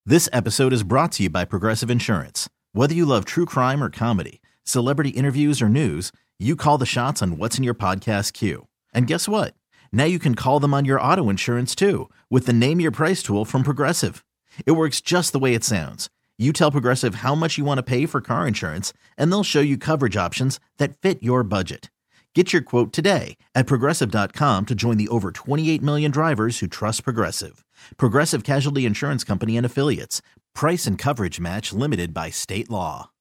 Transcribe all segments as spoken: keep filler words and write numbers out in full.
This episode is brought to you by Progressive Insurance. Whether you love true crime or comedy, celebrity interviews or news, you call the shots on what's in your podcast queue. And guess what? Now you can call them on your auto insurance too with the Name Your Price tool from Progressive. It works just the way it sounds. You tell Progressive how much you want to pay for car insurance, and they'll show you coverage options that fit your budget. Get your quote today at Progressive dot com to join the over twenty-eight million drivers who trust Progressive. Progressive Casualty Insurance Company and Affiliates. Price and coverage match limited by state law.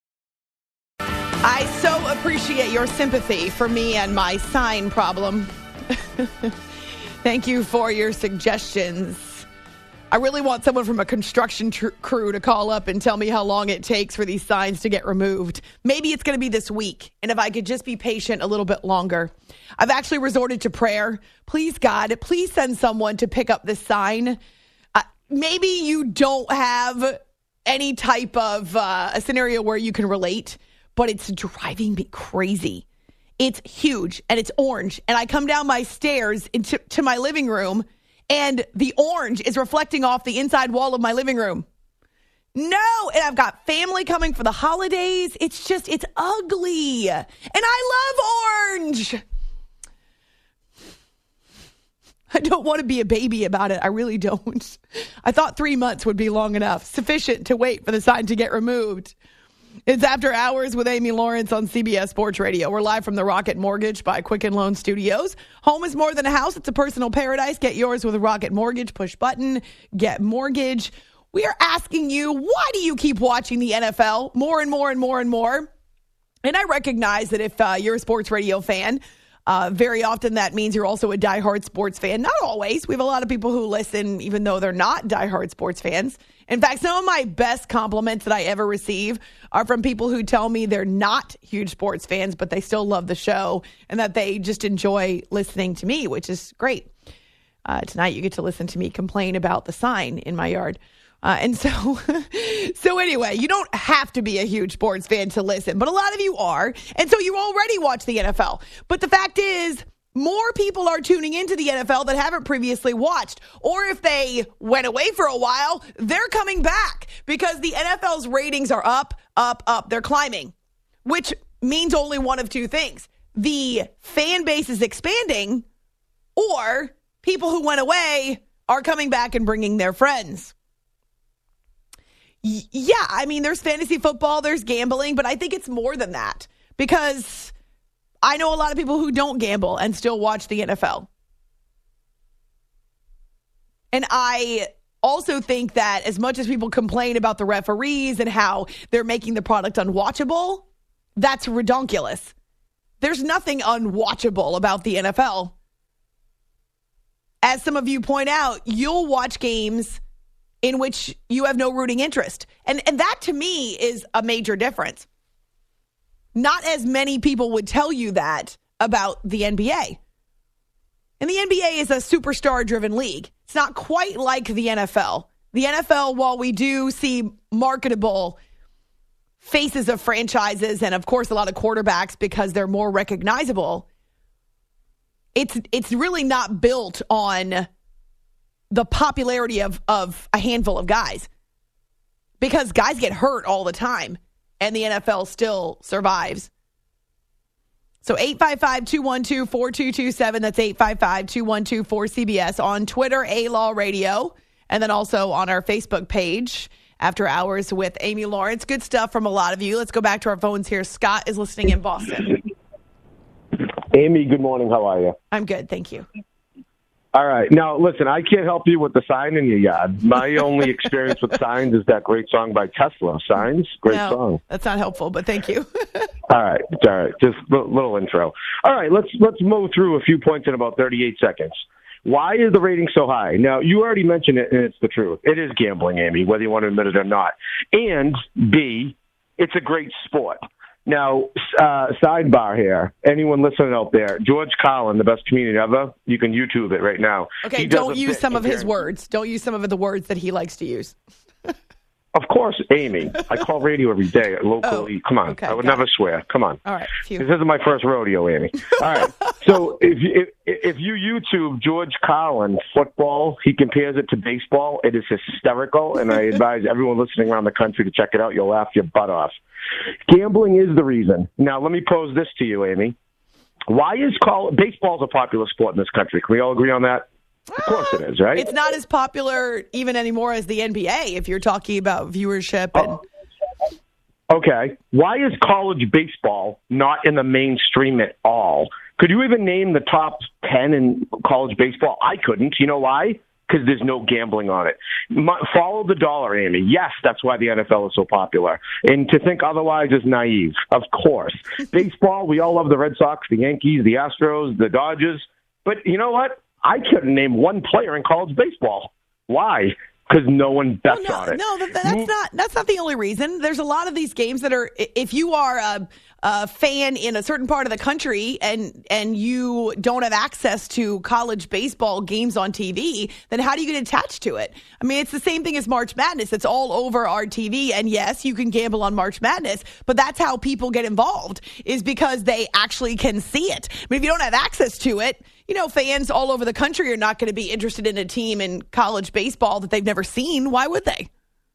I so appreciate your sympathy for me and my sign problem. Thank you for your suggestions. I really want someone from a construction tr- crew to call up and tell me how long it takes for these signs to get removed. Maybe it's going to be this week. And if I could just be patient a little bit longer. I've actually resorted to prayer. Please, God, please send someone to pick up this sign. Uh, maybe you don't have any type of uh, a scenario where you can relate, but it's driving me crazy. It's huge and it's orange. And I come down my stairs into to my living room, and the orange is reflecting off the inside wall of my living room. No, and I've got family coming for the holidays. It's just, it's ugly. And I love orange. I don't want to be a baby about it. I really don't. I thought three months would be long enough, sufficient to wait for the sign to get removed. It's After Hours with Amy Lawrence on C B S Sports Radio. We're live from the Rocket Mortgage by Quicken Loan Studios. Home is more than a house. It's a personal paradise. Get yours with a Rocket Mortgage. Push button. Get mortgage. We are asking you, why do you keep watching the N F L more and more and more and more? And I recognize that if uh, you're a sports radio fan, uh, very often that means you're also a diehard sports fan. Not always. We have a lot of people who listen even though they're not diehard sports fans. In fact, some of my best compliments that I ever receive are from people who tell me they're not huge sports fans, but they still love the show and that they just enjoy listening to me, which is great. Uh, tonight, you get to listen to me complain about the sign in my yard. Uh, and so, so anyway, you don't have to be a huge sports fan to listen, but a lot of you are. And so you already watch the N F L. But the fact is, more people are tuning into the N F L that haven't previously watched. Or if they went away for a while, they're coming back because the N F L's ratings are up, up, up. They're climbing, which means only one of two things. The fan base is expanding, or people who went away are coming back and bringing their friends. Y- yeah, I mean, there's fantasy football, there's gambling, but I think it's more than that because I know a lot of people who don't gamble and still watch the N F L. And I also think that as much as people complain about the referees and how they're making the product unwatchable, that's redonkulous. There's nothing unwatchable about the N F L. As some of you point out, you'll watch games in which you have no rooting interest. And, and that to me is a major difference. Not as many people would tell you that about the N B A. And the N B A is a superstar-driven league. It's not quite like the N F L. The N F L, while we do see marketable faces of franchises and, of course, a lot of quarterbacks because they're more recognizable, it's it's really not built on the popularity of, of a handful of guys because guys get hurt all the time. And the N F L still survives. So eight five five, two one two, four two two seven. That's eight five five, two one two, four C B S. On Twitter, A-Law Radio. And then also on our Facebook page, After Hours with Amy Lawrence. Good stuff from a lot of you. Let's go back to our phones here. Scott is listening in Boston. Amy, good morning. How are you? I'm good. Thank you. All right. Now, listen, I can't help you with the sign in your yard. My only experience with signs is that great song by Tesla, Signs. Great no, song. That's not helpful, but thank you. All right. All right. Just a little intro. All right. Let's let's move through a few points in about thirty-eight seconds. Why is the rating so high? Now, you already mentioned it, and it's the truth. It is gambling, Amy, whether you want to admit it or not. And, B, it's a great sport. Now, uh, sidebar here. Anyone listening out there, George Carlin, the best comedian ever, you can YouTube it right now. Okay, don't use some of his words. Don't use some of the words that he likes to use. Of course, Amy. I call radio every day locally. Oh, Come on. okay, I would got never it. swear. Come on. All right. Phew. This isn't my first rodeo, Amy. All right. So if you, if, if you YouTube George Carlin football, he compares it to baseball. It is hysterical, and I advise everyone listening around the country to check it out. You'll laugh your butt off. Gambling is the reason. Now, let me pose this to you, Amy. Why is call baseball's a popular sport in this country? Can we all agree on that? Of course it is, right? It's not as popular even anymore as the N B A if you're talking about viewership. And Oh. Okay. Why is college baseball not in the mainstream at all? Could you even name the top ten in college baseball? I couldn't. You know why? Because there's no gambling on it. My, follow the dollar, Amy. Yes, that's why the N F L is so popular. And to think otherwise is naive. Of course. Baseball, we all love the Red Sox, the Yankees, the Astros, the Dodgers. But you know what? I couldn't name one player in college baseball. Why? Because no one bets well, no, on it. no, that, that's not that's not the only reason. There's a lot of these games that are, if you are a, a fan in a certain part of the country and and you don't have access to college baseball games on T V, then how do you get attached to it? I mean, it's the same thing as March Madness. It's all over our T V, and yes, you can gamble on March Madness, but that's how people get involved, is because they actually can see it. I mean, if you don't have access to it, you know, fans all over the country are not going to be interested in a team in college baseball that they've never seen. Why would they?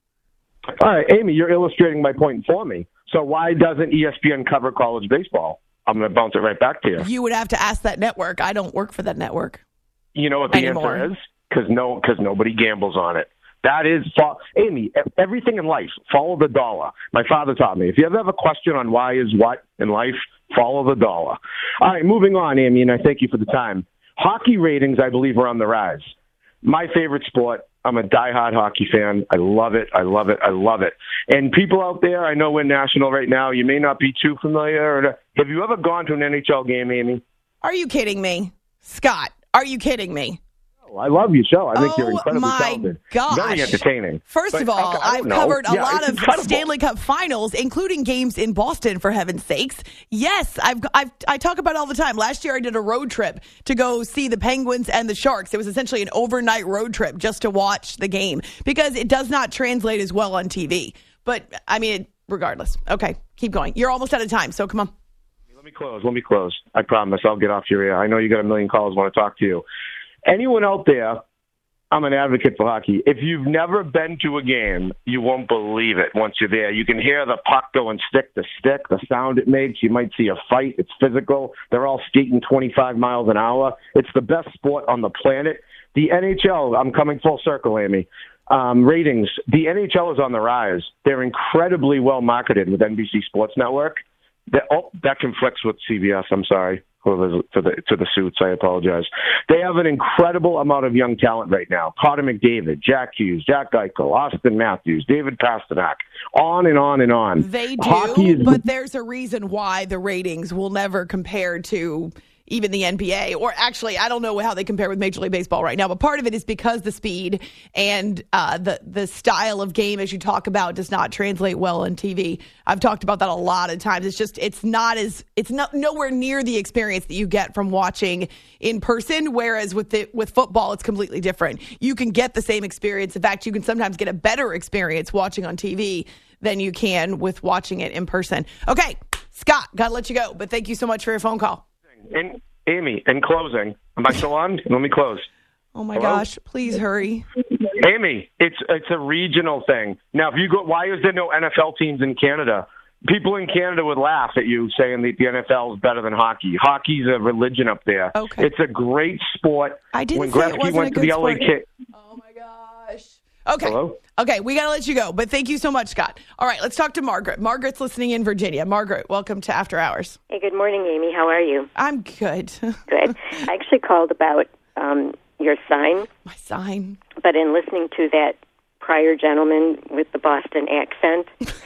All right, Amy, you're illustrating my point for me. So why doesn't E S P N cover college baseball? I'm going to bounce it right back to you. You would have to ask that network. I don't work for that network. You know what the anymore. answer is? Because no, because nobody gambles on it. That is, Amy, everything in life, follow the dollar. My father taught me. If you ever have a question on why is what in life, follow the dollar. All right, moving on, Amy, and I thank you for the time. Hockey ratings, I believe, are on the rise. My favorite sport. I'm a diehard hockey fan. I love it. I love it. I love it. And people out there, I know we're national right now. You may not be too familiar. Have you ever gone to an N H L game, Amy? Are you kidding me? Scott, are you kidding me? I love your show. I think oh, you're incredibly my talented. Gosh. Very entertaining. First But, of all, okay, I I've don't know. covered a Yeah, lot it's of incredible. Stanley Cup finals, including games in Boston, for heaven's sakes. Yes, I've, I've, I talk about it all the time. Last year, I did a road trip to go see the Penguins and the Sharks. It was essentially an overnight road trip just to watch the game because it does not translate as well on T V. But, I mean, regardless. Okay, keep going. You're almost out of time, so come on. Let me close. Let me close. I promise I'll get off your ear. I know you got a million calls want to talk to you. Anyone out there, I'm an advocate for hockey. If you've never been to a game, you won't believe it once you're there. You can hear the puck going stick to stick, the sound it makes. You might see a fight. It's physical. They're all skating twenty-five miles an hour. It's the best sport on the planet. The N H L, I'm coming full circle, Amy. Um, ratings, the N H L is on the rise. They're incredibly well marketed with N B C Sports Network. That, oh, that conflicts with C B S. I'm sorry. For the, for the, to the suits, I apologize. They have an incredible amount of young talent right now. Connor McDavid, Jack Hughes, Jack Eichel, Austin Matthews, David Pasternak, on and on and on. They do, Hockey is, but there's a reason why the ratings will never compare to even the N B A, or actually, I don't know how they compare with Major League Baseball right now, but part of it is because the speed and uh, the the style of game, as you talk about, does not translate well on T V. I've talked about that a lot of times. It's just, it's not as, it's not nowhere near the experience that you get from watching in person, whereas with the, with football, it's completely different. You can get the same experience. In fact, you can sometimes get a better experience watching on T V than you can with watching it in person. Okay, Scott, got to let you go, but thank you so much for your phone call. and Amy, in closing, am I still on? Let me close. Oh my Hello? gosh, please hurry. Amy, it's it's a regional thing. Now, if you go, why is there no N F L teams in Canada? People in Canada would laugh at you saying that the N F L is better than hockey. Hockey's a religion up there. Okay. It's a great sport. I didn't when say it Gretzky wasn't went a to good the L A sport. Kid. Oh my gosh. Okay. Hello? Okay, we got to let you go, but thank you so much, Scott. All right, let's talk to Margaret. Margaret's listening in Virginia. Margaret, welcome to After Hours. Hey, good morning, Amy. How are you? I'm good. Good. I actually called about um, your sign, My sign. but in listening to that prior gentleman with the Boston accent,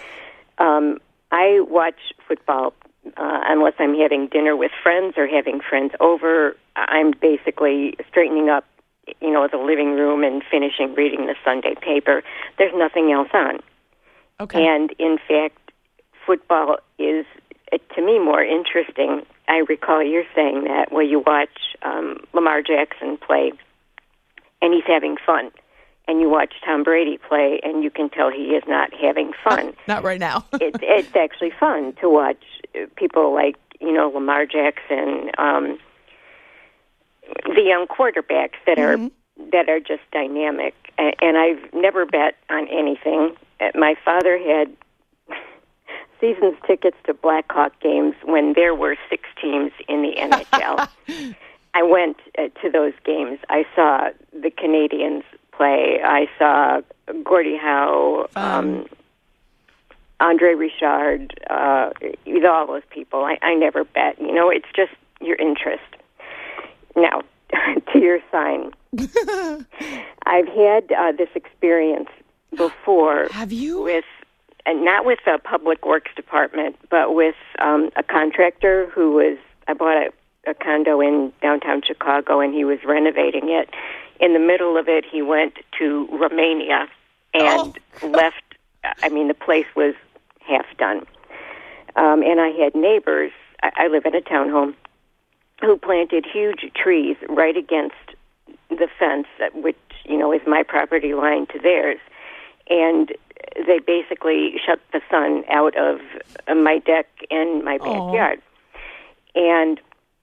um, I watch football uh, unless I'm having dinner with friends or having friends over. I'm basically straightening up, you know, the living room and finishing reading the Sunday paper. There's nothing else on. Okay. And in fact, football is, uh, to me, more interesting. I recall you're saying that where you watch um, Lamar Jackson play, and he's having fun. and you watch Tom Brady play, and you can tell he is not having fun. Not right now. it, it's actually fun to watch people like, you know, Lamar Jackson, um, the young quarterbacks that Mm-hmm. are that are just dynamic. And I've never bet on anything. My father had season's tickets to Blackhawk games when there were six teams in the N H L. I went uh, to those games. I saw the Canadians play. I saw Gordie Howe, um, Andre Richard, uh, all those people. I, I never bet. You know, it's just your interest. Now, to your sign. I've had uh, this experience before. Have you? With, and not with the Public Works Department, but with um, a contractor who was, I bought a a condo in downtown Chicago, and he was renovating it. In the middle of it, he went to Romania and oh. left. I mean, the place was half done. Um, and I had neighbors. I, I live in a townhome who planted huge trees right against the fence, which, you know, is my property line to theirs. And they basically shut the sun out of my deck and my backyard. Oh. And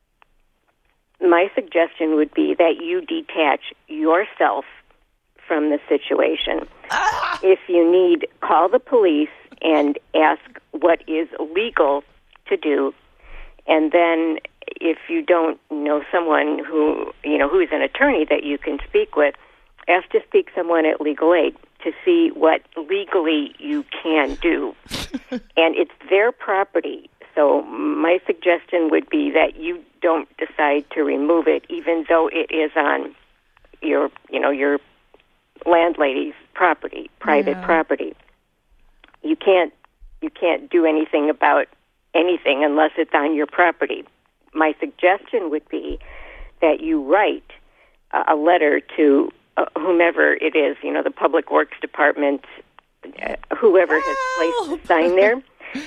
my suggestion would be that you detach yourself from the situation. Ah! If you need, call the police and ask what is legal to do. And then if you don't know someone who, you know, who is an attorney that you can speak with, ask to speak someone at Legal Aid to see what legally you can do. And it's their property. So my suggestion would be that you don't decide to remove it, even though it is on your, you know, your landlady's property, private yeah. property. You can't, you can't do anything about anything unless it's on your property. My suggestion would be that you write a letter to uh, whomever it is, you know, the Public Works Department, uh, whoever has placed the sign there.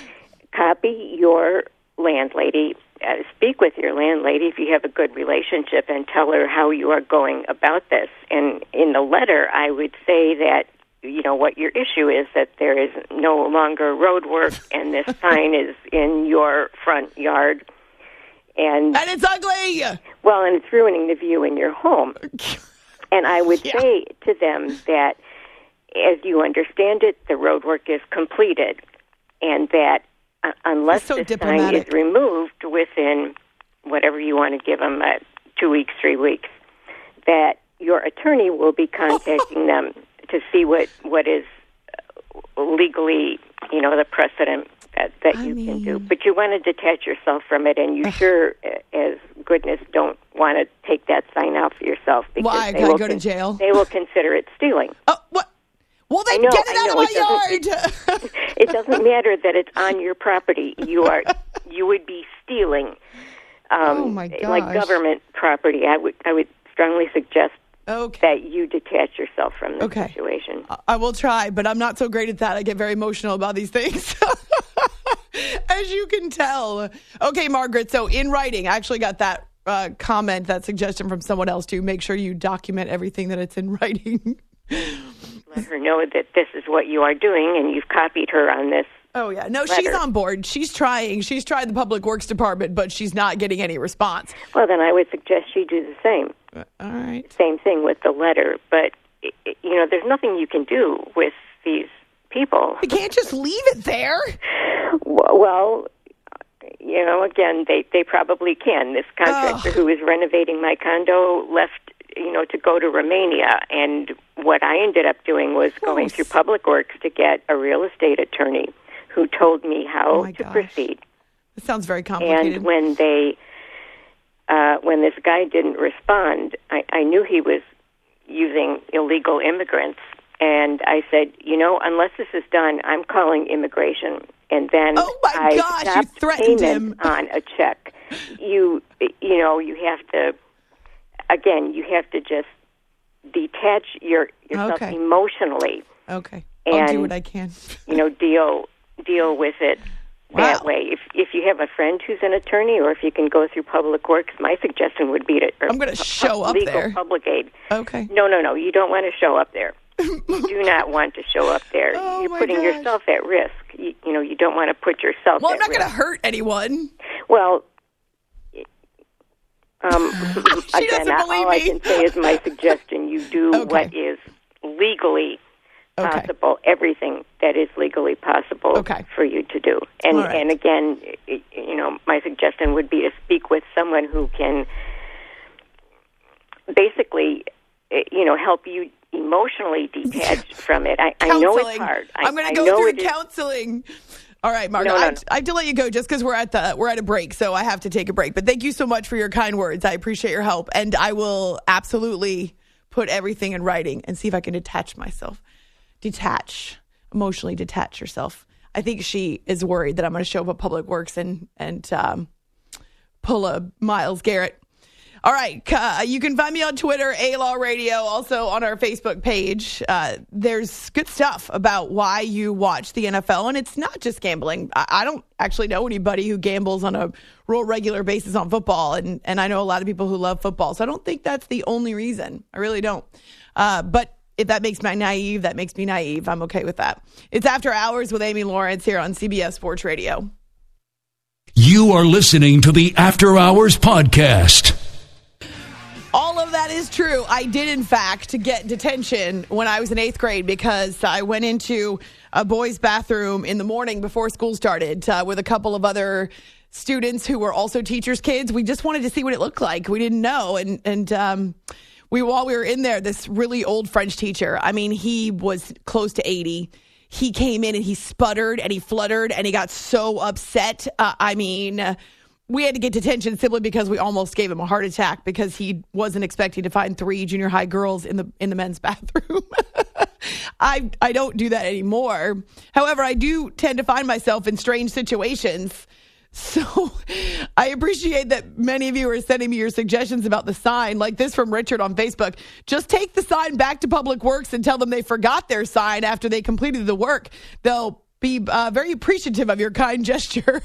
Copy your landlady, uh, speak with your landlady if you have a good relationship, and tell her how you are going about this. And in the letter, I would say that, you know, what your issue is, that there is no longer road work and this sign is in your front yard. And, and it's ugly! Well, and it's ruining the view in your home. And I would yeah. say to them that, as you understand it, the road work is completed, and that uh, unless so the diplomatic. sign is removed within whatever you want to give them, uh, two weeks, three weeks, that your attorney will be contacting them to see what, what is legally, you know, the precedent that, that you mean... can do. But you want to detach yourself from it, and you sure, as goodness, don't want to take that sign out for yourself. Because Why? they Can I will go to con- jail? They will consider it stealing. Oh, what? Well, then know, get it out know, of my it yard. It, it doesn't matter that it's on your property. You are, you would be stealing. Um, oh my gosh! Like government property. I would, I would strongly suggest okay. that you detach yourself from the okay. situation. I will try, but I'm not so great at that. I get very emotional about these things. As you can tell. Okay, Margaret, so in writing, I actually got that uh, comment, that suggestion from someone else to make sure you document everything that it's in writing. Let her know that this is what you are doing, and you've copied her on this. Oh, yeah. No, letter. She's on board. She's trying. She's tried the Public Works Department, but she's not getting any response. Well, then I would suggest she do the same. Uh, all right. Same thing with the letter. But, you know, there's nothing you can do with these people. You can't just leave it there. Well, you know, again, they, they probably can. This contractor Ugh. who is renovating my condo left, you know, to go to Romania. And what I ended up doing was going through Public Works to get a real estate attorney who told me how oh to gosh. proceed. It sounds very complicated. And when they, uh, when this guy didn't respond, I, I knew he was using illegal immigrants. And I said, you know, unless this is done, I'm calling immigration. And then oh my I gosh, stopped you threatened payment him on a check. You, you know, you have to. Again, you have to just detach your yourself okay. emotionally. Okay, and, I'll do what I can. you know, deal deal with it wow. that way. If if you have a friend who's an attorney, or if you can go through Public Works, my suggestion would be to. I'm going to show up legal there. Public Aid. Okay. No, no, no. You don't want to show up there. you do not want to show up there. Oh, You're my putting gosh. yourself at risk. You, you know, you don't want to put yourself Well, at I'm not risk. going to hurt anyone. Well, um, She again, doesn't I- believe all I me. can say is my suggestion. You do Okay. what is legally Okay. possible, everything that is legally possible Okay. for you to do. And All right. and again, y- you know, my suggestion would be to speak with someone who can basically, eh, you know, help you emotionally detach from it. I, I know it's Counseling. hard. I, I'm going I to go know through it is- counseling. All right, Margo. No, no, I, no. I have to let you go just because we're at the we're at a break, so I have to take a break. But thank you so much for your kind words. I appreciate your help, and I will absolutely put everything in writing and see if I can detach myself, detach, emotionally detach yourself. I think she is worried that I'm going to show up at Public Works and and um, pull a Myles Garrett. All right. Uh, you can find me on Twitter, A-Law Radio, also on our Facebook page. Uh, there's good stuff about why you watch the N F L, and it's not just gambling. I, I don't actually know anybody who gambles on a real regular basis on football, and, and I know a lot of people who love football, so I don't think that's the only reason. I really don't. Uh, but if that makes me naive, that makes me naive. I'm okay with that. It's After Hours with Amy Lawrence here on C B S Sports Radio. You are listening to the After Hours Podcast. All of that is true. I did, in fact, get detention when I was in eighth grade because I went into a boys' bathroom in the morning before school started uh, with a couple of other students who were also teachers' kids. We just wanted to see what it looked like. We didn't know. And, and um, we while we were in there, this really old French teacher, I mean, he was close to eighty. He came in and he sputtered and he fluttered and he got so upset. Uh, I mean... Uh, We had to get detention simply because we almost gave him a heart attack because he wasn't expecting to find three junior high girls in the in the men's bathroom. I I don't do that anymore. However, I do tend to find myself in strange situations. So I appreciate that many of you are sending me your suggestions about the sign, like this from Richard on Facebook. Just take the sign back to Public Works and tell them they forgot their sign after they completed the work. They'll be uh, very appreciative of your kind gesture.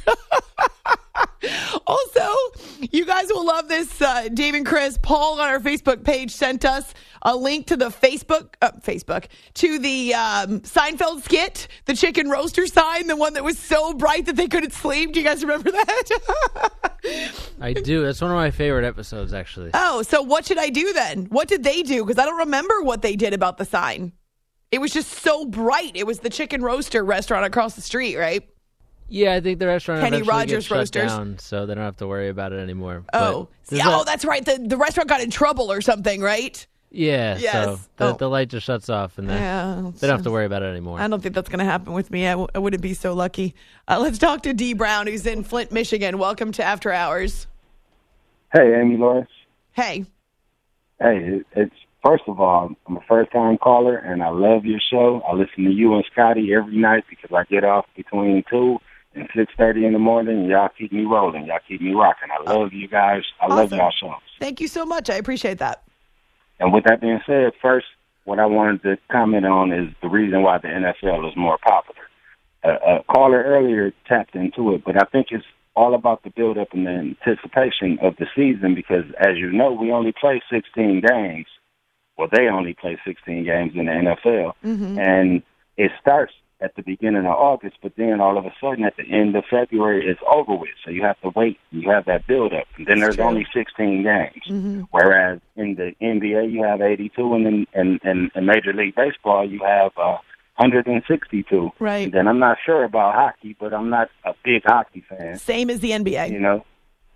Also, you guys will love this. Uh, Dave and Chris, Paul on our Facebook page sent us a link to the Facebook, uh, Facebook, to the um, Seinfeld skit, the chicken roaster sign, the one that was so bright that they couldn't sleep. Do you guys remember that? I do. That's one of my favorite episodes, actually. Oh, so what should I do then? What did they do? Because I don't remember what they did about the sign. It was just so bright. It was the chicken roaster restaurant across the street, right? Yeah, I think the restaurant Kenny eventually Rogers gets shut Roasters. down, so they don't have to worry about it anymore. Oh, But this oh, is- that's right. The the restaurant got in trouble or something, right? yeah. Yes. So the, Oh. the light just shuts off, and then Yeah, they don't have to worry about it anymore. I don't think that's going to happen with me. I, w- I wouldn't be so lucky. Uh, let's talk to Dee Brown, who's in Flint, Michigan. Welcome to After Hours. Hey, Amy Lawrence. Hey. Hey, it- it's first of all, I'm a first-time caller, and I love your show. I listen to you and Scotty every night because I get off between two and six thirty in the morning. And y'all keep me rolling. Y'all keep me rocking. I love you guys. I love Awesome. y'all shows. Thank you so much. I appreciate that. And with that being said, first, what I wanted to comment on is the reason why the N F L is more popular. Uh, a caller earlier tapped into it, but I think it's all about the build-up and the anticipation of the season because, as you know, we only play sixteen games. Well, they only play sixteen games in the N F L. Mm-hmm. And it starts at the beginning of August, but then all of a sudden at the end of February, it's over with. So you have to wait. You have that build-up. And then That's there's true. only sixteen games. Mm-hmm. Whereas in the N B A, you have eighty-two, and in, in, in, in Major League Baseball, you have uh, one hundred sixty-two. Right. And then I'm not sure about hockey, but I'm not a big hockey fan, Same as the N B A. you know.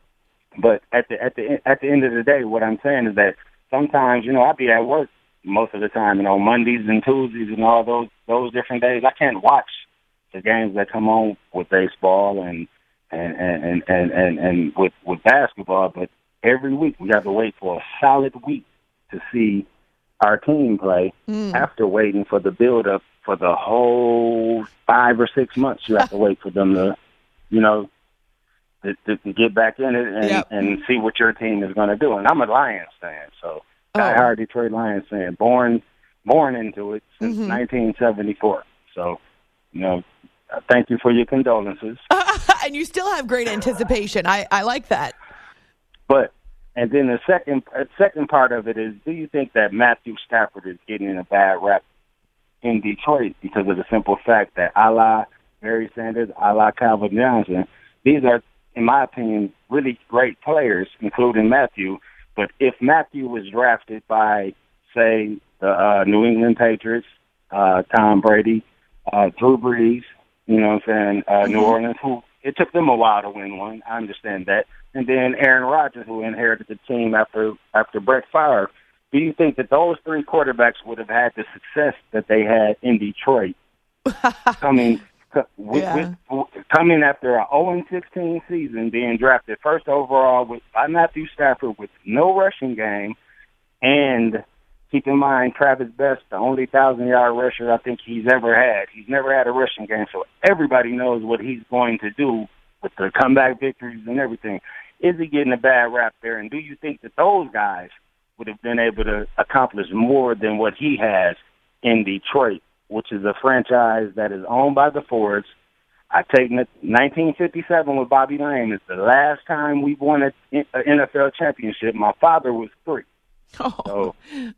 But at the at the at the end of the day, what I'm saying is that sometimes, you know, I'll be at work most of the time, you know, Mondays and Tuesdays and all those those different days. I can't watch the games that come on with baseball and and and and and, and with with basketball, but every week we have to wait for a solid week to see our team play. Mm. After waiting for the build up for the whole five or six months, you have to wait for them to, you know, to, to, to get back in it and, Yep. and see what your team is going to do. And I'm a Lions fan, so diehard Detroit Lions fan, born born into it since Mhm. nineteen seventy-four. So, you know, uh, thank you for your condolences. And you still have great anticipation. I, I like that. But and then the second uh, second part of it is, do you think that Matthew Stafford is getting a bad rap in Detroit because of the simple fact that a la Barry Sanders, a la Calvin Johnson, these are, in my opinion, really great players, including Matthew. But if Matthew was drafted by, say, the uh, New England Patriots, uh, Tom Brady, uh, Drew Brees, you know what I'm saying, uh, New Orleans, who it took them a while to win one, I understand that, and then Aaron Rodgers, who inherited the team after after Brett Favre, do you think that those three quarterbacks would have had the success that they had in Detroit coming with, yeah. with, coming after an oh and sixteen season, being drafted first overall with, by Matthew Stafford with no rushing game, and keep in mind Travis Best, the only thousand-yard rusher I think he's ever had. He's never had a rushing game, so everybody knows what he's going to do with the comeback victories and everything. Is he getting a bad rap there, and do you think that those guys would have been able to accomplish more than what he has in Detroit, which is a franchise that is owned by the Fords? I take nineteen fifty-seven with Bobby Lane. It's the last time we won an N F L championship. My father was three. Oh. So,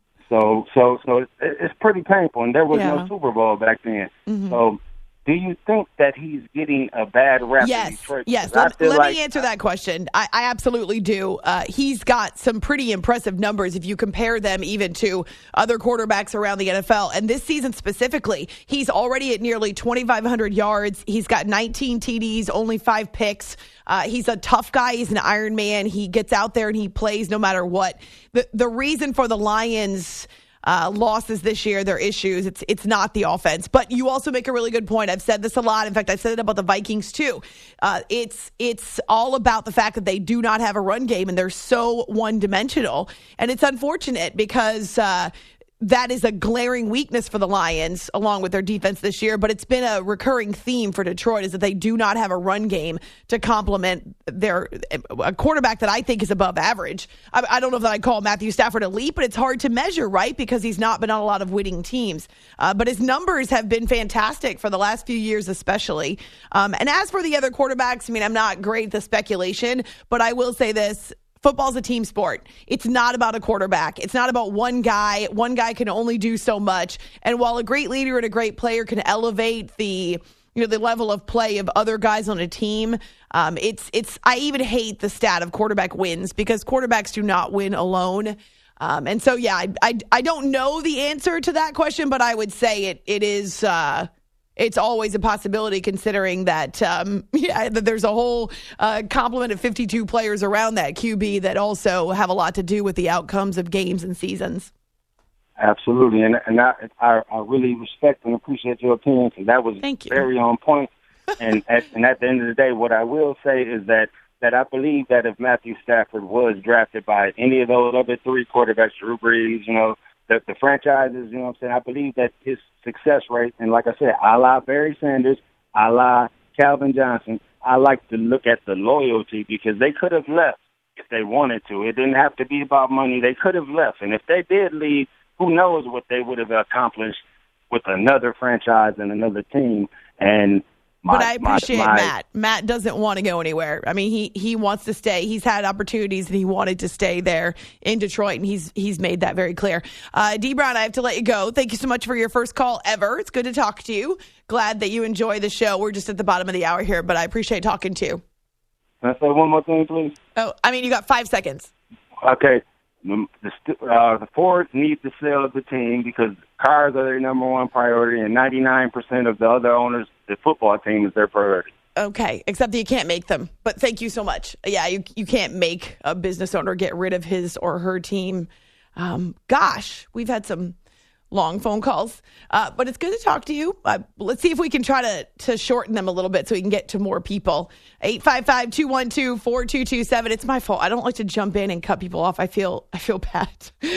so, so, so it's, it's pretty painful, and there was yeah. no Super Bowl back then. Mm-hmm. So, do you think that he's getting a bad rap yes, in Detroit? Yes, let, let like, me answer that question. I, I absolutely do. Uh, he's got some pretty impressive numbers if you compare them even to other quarterbacks around the N F L. And this season specifically, he's already at nearly twenty-five hundred yards. He's got nineteen T Ds, only five picks. Uh, he's a tough guy. He's an Iron Man. He gets out there and he plays no matter what. The, the reason for the Lions' Uh, losses this year, their issues. It's it's not the offense. But you also make a really good point. I've said this a lot. In fact, I've said it about the Vikings too. Uh, it's it's all about the fact that they do not have a run game and they're so one-dimensional. And it's unfortunate because uh, that is a glaring weakness for the Lions along with their defense this year. But it's been a recurring theme for Detroit is that they do not have a run game to complement their a quarterback that I think is above average. I, I don't know if that I'd call Matthew Stafford elite, but it's hard to measure, right? Because he's not been on a lot of winning teams. Uh, but his numbers have been fantastic for the last few years, especially. Um, and as for the other quarterbacks, I mean, I'm not great at the speculation, but I will say this. Football's a team sport. It's not about a quarterback. It's not about one guy. One guy can only do so much. And while a great leader and a great player can elevate the, you know, the level of play of other guys on a team, um, it's it's. I even hate the stat of quarterback wins because quarterbacks do not win alone. Um, and so, yeah, I, I I don't know the answer to that question, but I would say it it is. Uh, It's always a possibility considering that, um, yeah, that there's a whole uh, complement of fifty-two players around that Q B that also have a lot to do with the outcomes of games and seasons. Absolutely. And, and I, I, I really respect and appreciate your opinion because that was Thank you. very on point. and, at, and at the end of the day, what I will say is that, that I believe that if Matthew Stafford was drafted by any of those other three quarterbacks, Drew Brees, you know, The, the franchises, you know what I'm saying, I believe that his success rate, and like I said, a la Barry Sanders, a la Calvin Johnson, I like to look at the loyalty because they could have left if they wanted to. It didn't have to be about money. They could have left. And if they did leave, who knows what they would have accomplished with another franchise and another team. And My, but I appreciate my, my, Matt. Matt doesn't want to go anywhere. I mean, he he wants to stay. He's had opportunities and he wanted to stay there in Detroit, and he's he's made that very clear. Uh, D. Brown, I have to let you go. Thank you so much for your first call ever. It's good to talk to you. Glad that you enjoy the show. We're just at the bottom of the hour here, but I appreciate talking to you. Can I say one more thing, please? Oh, I mean, you got five seconds. Okay. The, uh, the Fords need to sell the team because cars are their number one priority, and ninety-nine percent of the other owners, the football team is their priority. Okay, except that you can't make them. But thank you so much. Yeah, you you can't make a business owner get rid of his or her team. Um, gosh, we've had some long phone calls, uh, but it's good to talk to you. Uh, let's see if we can try to, to shorten them a little bit so we can get to more people. eight five five, two one two, four two two seven. It's my fault. I don't like to jump in and cut people off. I feel I feel bad.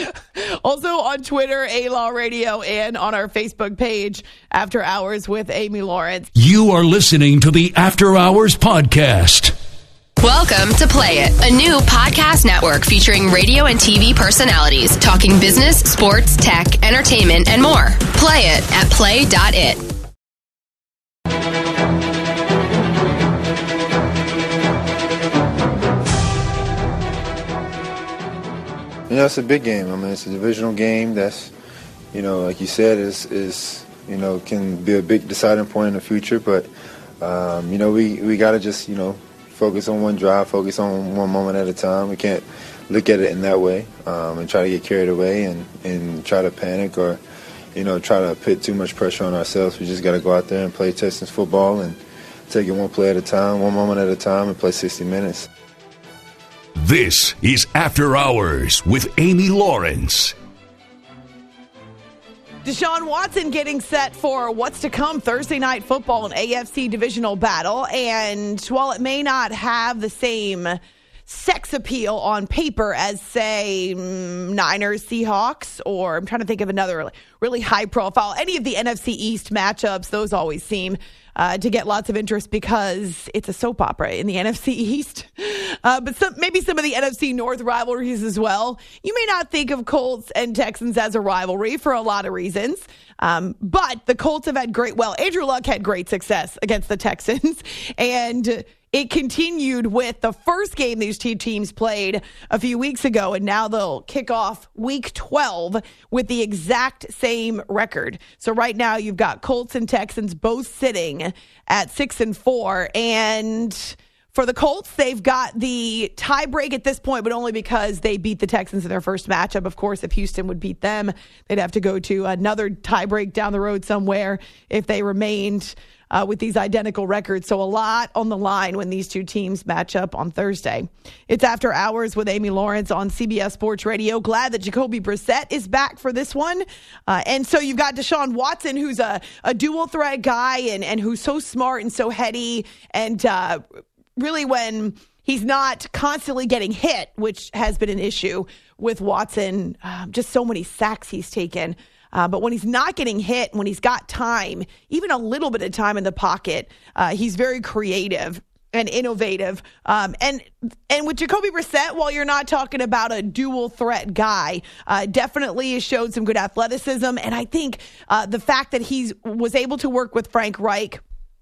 Also on Twitter, A-Law Radio, and on our Facebook page, After Hours with Amy Lawrence. You are listening to the After Hours Podcast. Welcome to Play It, a new podcast network featuring radio and T V personalities talking business, sports, tech, entertainment, and more. Play it at play dot it. You know, it's a big game. I mean, it's a divisional game that's, you know, like you said, is is you know, can be a big deciding point in the future. But, um, you know, we, we got to just, you know, focus on one drive, focus on one moment at a time. We can't look at it in that way um, and try to get carried away and, and try to panic or, you know, try to put too much pressure on ourselves. We just got to go out there and play Texans football and take it one play at a time, one moment at a time, and play sixty minutes. This is After Hours with Amy Lawrence. Deshaun Watson getting set for what's to come Thursday Night Football, an A F C divisional battle. And while it may not have the same sex appeal on paper as, say, Niners, Seahawks, or I'm trying to think of another really high profile, any of the N F C East matchups, those always seem uh, to get lots of interest because it's a soap opera in the N F C East. Uh, but some, maybe some of the N F C North rivalries as well. You may not think of Colts and Texans as a rivalry for a lot of reasons. Um, but the Colts have had great, well, Andrew Luck had great success against the Texans. And it continued with the first game these two teams played a few weeks ago, and now they'll kick off week twelve with the exact same record. So right now you've got Colts and Texans both sitting at six and four, and for the Colts, they've got the tie break at this point, but only because they beat the Texans in their first matchup. Of course, if Houston would beat them, they'd have to go to another tie break down the road somewhere if they remained Uh, with these identical records. So a lot on the line when these two teams match up on Thursday. It's After Hours with Amy Lawrence on C B S Sports Radio. Glad that Jacoby Brissett is back for this one. Uh, and so you've got Deshaun Watson, who's a, a dual threat guy and, and who's so smart and so heady. And uh, really when he's not constantly getting hit, which has been an issue with Watson, uh, just so many sacks he's taken. Uh, but when he's not getting hit, when he's got time, even a little bit of time in the pocket, uh, he's very creative and innovative. Um, and and with Jacoby Brissett, while you're not talking about a dual threat guy, uh, definitely has showed some good athleticism. And I think uh, the fact that he was able to work with Frank Reich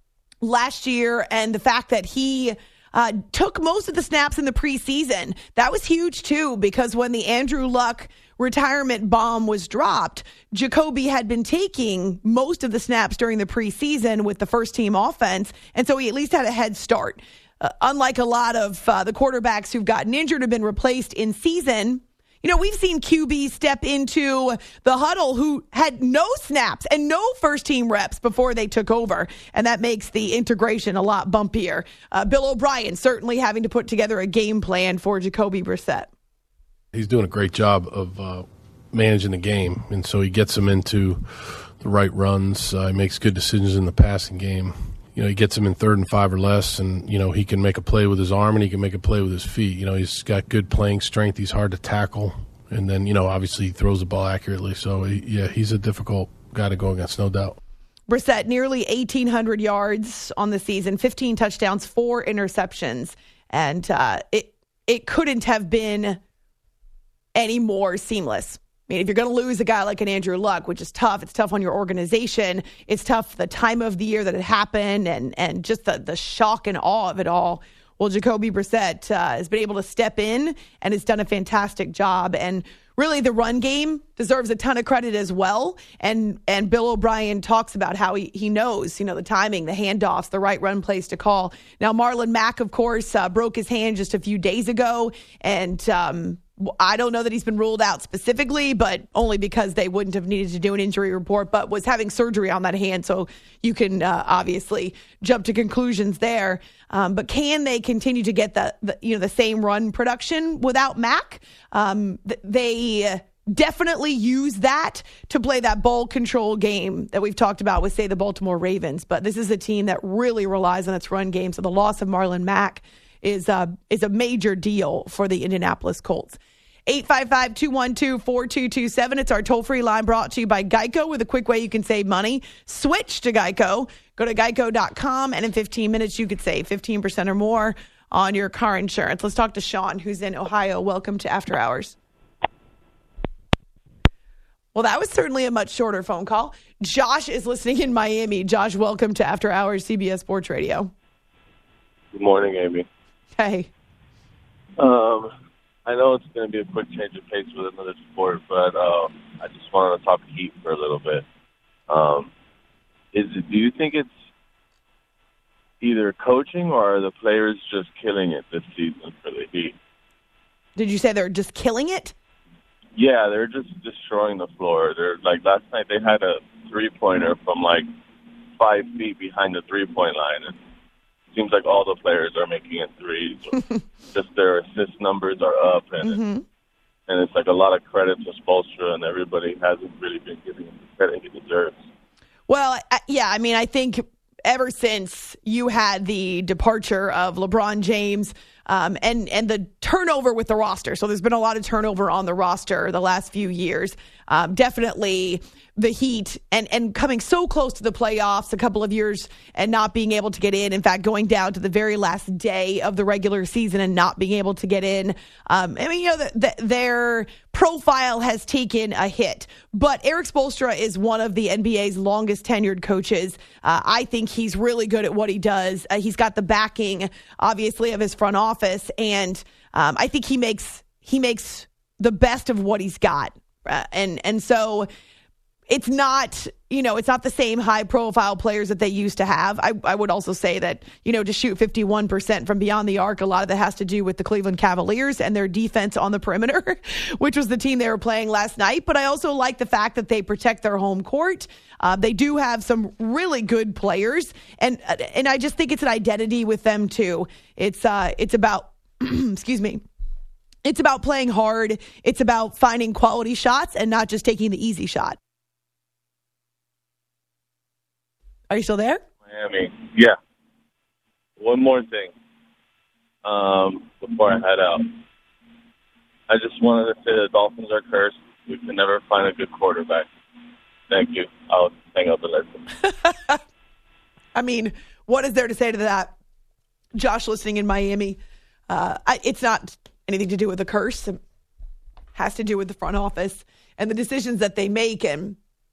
last year and the fact that he Uh, took most of the snaps in the preseason. That was huge, too, because when the Andrew Luck retirement bomb was dropped, Jacoby had been taking most of the snaps during the preseason with the first-team offense, and so he at least had a head start. Uh, unlike a lot of uh, the quarterbacks who've gotten injured or been replaced in season, you know, we've seen Q Bs step into the huddle who had no snaps and no first-team reps before they took over, and that makes the integration a lot bumpier. Uh, Bill O'Brien certainly having to put together a game plan for Jacoby Brissett. He's doing a great job of uh, managing the game, and so he gets them into the right runs. Uh, he makes good decisions in the passing game. You know, he gets him in third and five or less, and, you know, he can make a play with his arm and he can make a play with his feet. You know, he's got good playing strength. He's hard to tackle. And then, you know, obviously he throws the ball accurately. So, he, yeah, he's a difficult guy to go against, no doubt. Brissett, nearly eighteen hundred yards on the season, fifteen touchdowns, four interceptions. And uh, it it couldn't have been any more seamless. I mean, if you're going to lose a guy like an Andrew Luck, which is tough, it's tough on your organization. It's tough the time of the year that it happened and, and just the, the shock and awe of it all. Well, Jacoby Brissett uh, has been able to step in and has done a fantastic job. And really, the run game deserves a ton of credit as well. And and Bill O'Brien talks about how he, he knows, you know, the timing, the handoffs, the right run plays to call. Now, Marlon Mack, of course, uh, broke his hand just a few days ago. And um I don't know that he's been ruled out specifically, but only because they wouldn't have needed to do an injury report, but was having surgery on that hand. So you can uh, obviously jump to conclusions there. Um, but can they continue to get the, the you know the same run production without Mack? Um, th- they definitely use that to play that ball control game that we've talked about with, say, the Baltimore Ravens. But this is a team that really relies on its run game. So the loss of Marlon Mack is a, is a major deal for the Indianapolis Colts. eight five five, two one two, four two two seven. It's our toll-free line brought to you by Geico with a quick way you can save money. Switch to Geico. Go to geico dot com, and in fifteen minutes you could save fifteen percent or more on your car insurance. Let's talk to Sean, who's in Ohio. Welcome to After Hours. Well, that was certainly a much shorter phone call. Josh is listening in Miami. Josh, welcome to After Hours, C B S Sports Radio. Good morning, Amy. Hey. Um, I know it's going to be a quick change of pace with another sport, but uh, I just wanted to talk Heat for a little bit. Um, is it, do you think it's either coaching or are the players just killing it this season for the Heat? Did you say they're just killing it? Yeah, they're just destroying the floor. They're like last night they had a three-pointer from like five feet behind the three-point line. And it seems like all the players are making it threes. Just their assist numbers are up, and Mm-hmm. and it's like a lot of credit to Spoelstra, and everybody hasn't really been giving him the credit he deserves. Well, I, yeah, I mean, I think ever since you had the departure of LeBron James um, and, and the turnover with the roster, so there's been a lot of turnover on the roster the last few years, um, definitely the Heat and, and coming so close to the playoffs a couple of years and not being able to get in. In fact, going down to the very last day of the regular season and not being able to get in. Um, I mean, you know, the, the, their profile has taken a hit. But Eric Spoelstra is one of the N B A's longest tenured coaches. Uh, I think he's really good at what he does. Uh, he's got the backing, obviously, of his front office. And um, I think he makes he makes the best of what he's got. Uh, and and so... It's not, you know, it's not the same high-profile players that they used to have. I, I would also say that, you know, to shoot fifty-one percent from beyond the arc, a lot of that has to do with the Cleveland Cavaliers and their defense on the perimeter, which was the team they were playing last night. But I also like the fact that they protect their home court. Uh, they do have some really good players, and and I just think it's an identity with them too. It's uh, it's about, excuse me. It's about playing hard. It's about finding quality shots and not just taking the easy shot. Are you still there? Miami, yeah. One more thing um, before I head out. I just wanted to say the Dolphins are cursed. We can never find a good quarterback. Thank you. I'll hang up and listen. I mean, what is there to say to that? Josh listening in Miami. Uh, I, it's not anything to do with the curse. It has to do with the front office and the decisions that they make. And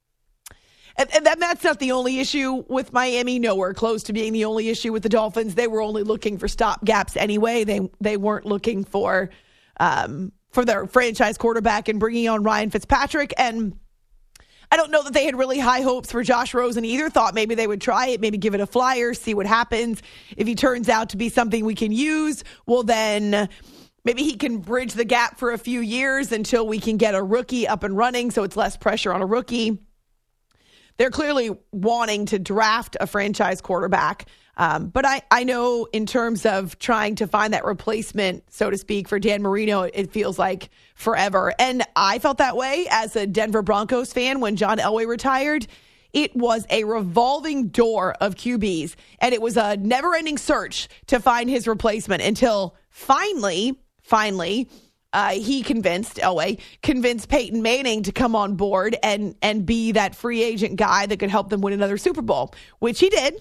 And, and that, that's not the only issue with Miami. Nowhere close to being the only issue with the Dolphins. They were only looking for stop gaps anyway. They they weren't looking for um, for their franchise quarterback and bringing on Ryan Fitzpatrick. And I don't know that they had really high hopes for Josh Rosen either. Thought maybe they would try it, maybe give it a flyer, see what happens. If he turns out to be something we can use, well then maybe he can bridge the gap for a few years until we can get a rookie up and running so it's less pressure on a rookie. They're clearly wanting to draft a franchise quarterback. Um, but I, I know in terms of trying to find that replacement, so to speak, for Dan Marino, it feels like forever. And I felt that way as a Denver Broncos fan when John Elway retired. It was a revolving door of Q Bs, and it was a never-ending search to find his replacement until finally, finally, Uh, he convinced, Elway, convinced Peyton Manning to come on board and and be that free agent guy that could help them win another Super Bowl, which he did.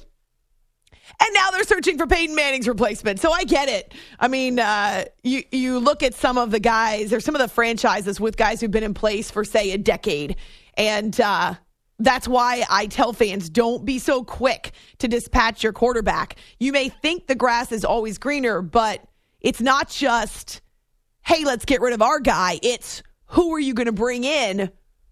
And now they're searching for Peyton Manning's replacement. So I get it. I mean, uh, you, you look at some of the guys, or some of the franchises with guys who've been in place for, say, a decade. And uh, that's why I tell fans, don't be so quick to dispatch your quarterback. You may think the grass is always greener, but it's not just, hey, let's get rid of our guy. It's who are you going to bring in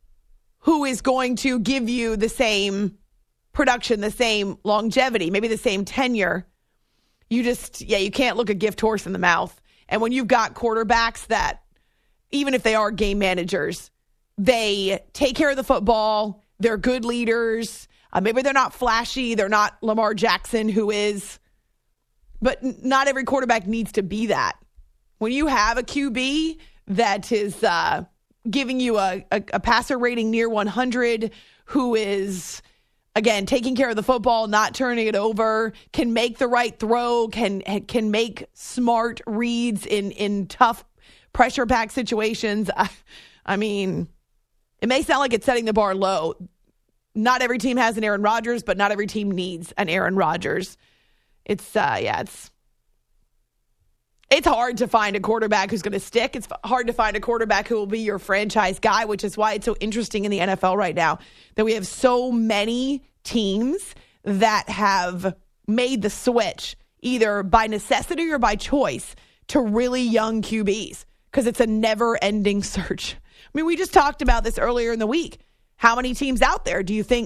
who is going to give you the same production, the same longevity, maybe the same tenure. You just, yeah, you can't look a gift horse in the mouth. And when you've got quarterbacks that, even if they are game managers, they take care of the football, they're good leaders. Uh, maybe they're not flashy. They're not Lamar Jackson, who is, but not every quarterback needs to be that. When you have a Q B that is uh, giving you a, a, a passer rating near one hundred, who is, again, taking care of the football, not turning it over, can make the right throw, can can make smart reads in, in tough pressure-packed situations. I, I mean, it may sound like it's setting the bar low. Not every team has an Aaron Rodgers, but not every team needs an Aaron Rodgers. It's, uh, yeah, it's... It's hard to find a quarterback who's going to stick. It's hard to find a quarterback who will be your franchise guy, which is why it's so interesting in the N F L right now that we have so many teams that have made the switch either by necessity or by choice to really young Q Bs because it's a never-ending search. I mean, we just talked about this earlier in the week. How many teams out there do you think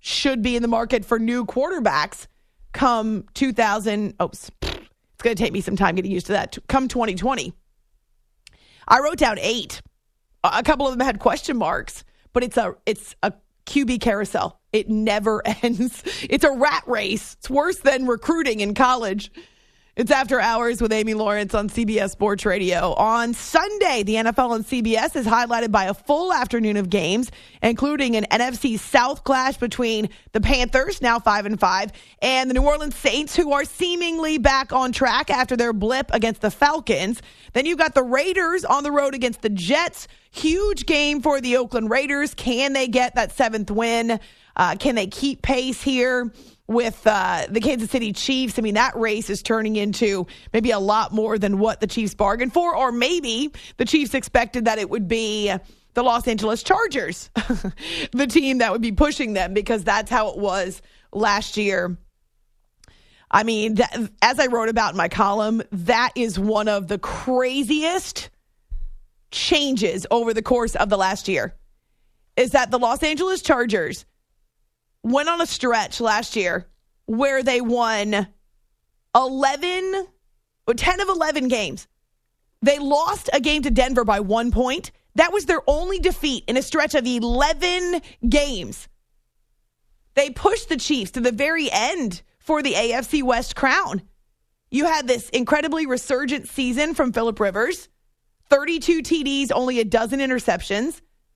should be in the market for new quarterbacks come two thousand. Oh, it's going to take me some time getting used to that. Come twenty twenty. I wrote down eight. A couple of them had question marks, but it's a it's a Q B carousel. It never ends. It's a rat race. It's worse than recruiting in college. It's After Hours with Amy Lawrence on C B S Sports Radio. On Sunday, the N F L on C B S is highlighted by a full afternoon of games, including an N F C South clash between the Panthers, now five and five, and the New Orleans Saints, who are seemingly back on track after their blip against the Falcons. Then you've got the Raiders on the road against the Jets. Huge game for the Oakland Raiders. Can they get that seventh win? Uh, can they keep pace here with uh, the Kansas City Chiefs? I mean, that race is turning into maybe a lot more than what the Chiefs bargained for, or maybe the Chiefs expected that it would be the Los Angeles Chargers, the team that would be pushing them, because that's how it was last year. I mean, that, as I wrote about in my column, that is one of the craziest changes over the course of the last year, is that the Los Angeles Chargers went on a stretch last year where they won eleven, or ten of eleven games. They lost a game to Denver by one point. That was their only defeat in a stretch of eleven games. They pushed the Chiefs to the very end for the A F C West crown. You had this incredibly resurgent season from Phillip Rivers, thirty-two T Ds, only a dozen interceptions.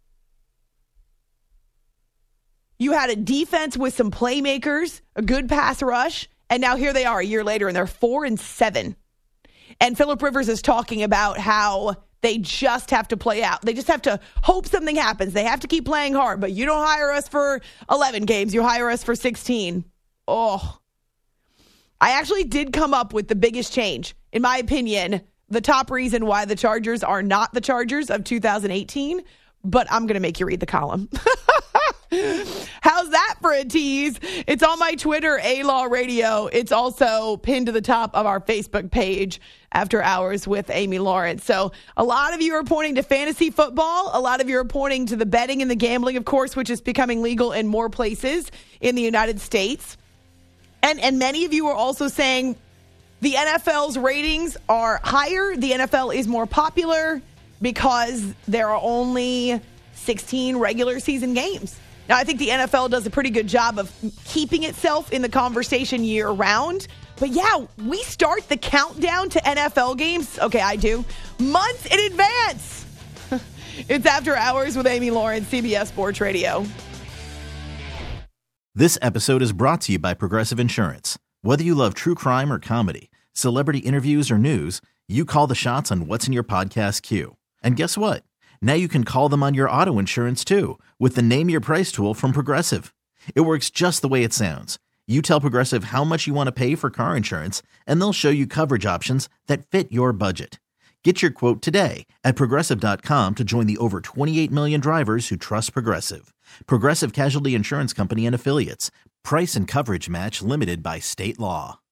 You had a defense with some playmakers, a good pass rush, and now here they are a year later, and they're four and seven. And Phillip Rivers is talking about how they just have to play out. They just have to hope something happens. They have to keep playing hard, but you don't hire us for eleven games. You hire us for sixteen. Oh. I actually did come up with the biggest change. In my opinion, the top reason why the Chargers are not the Chargers of two thousand eighteen, but I'm going to make you read the column. How's that for a tease? It's on my Twitter, A-Law Radio. It's also pinned to the top of our Facebook page, After Hours with Amy Lawrence. So a lot of you are pointing to fantasy football. A lot of you are pointing to the betting and the gambling, of course, which is becoming legal in more places in the United States. And, and many of you are also saying the N F L's ratings are higher. The N F L is more popular because there are only sixteen regular season games. Now, I think the N F L does a pretty good job of keeping itself in the conversation year round. But yeah, we start the countdown to N F L games. Okay, I do. Months in advance. It's After Hours with Amy Lawrence, C B S Sports Radio. This episode is brought to you by Progressive Insurance. Whether you love true crime or comedy, celebrity interviews or news, you call the shots on what's in your podcast queue. And guess what? Now you can call them on your auto insurance too with the Name Your Price tool from Progressive. It works just the way it sounds. You tell Progressive how much you want to pay for car insurance, and they'll show you coverage options that fit your budget. Get your quote today at Progressive dot com to join the over twenty-eight million drivers who trust Progressive. Progressive Casualty Insurance Company and Affiliates. Price and coverage match limited by state law.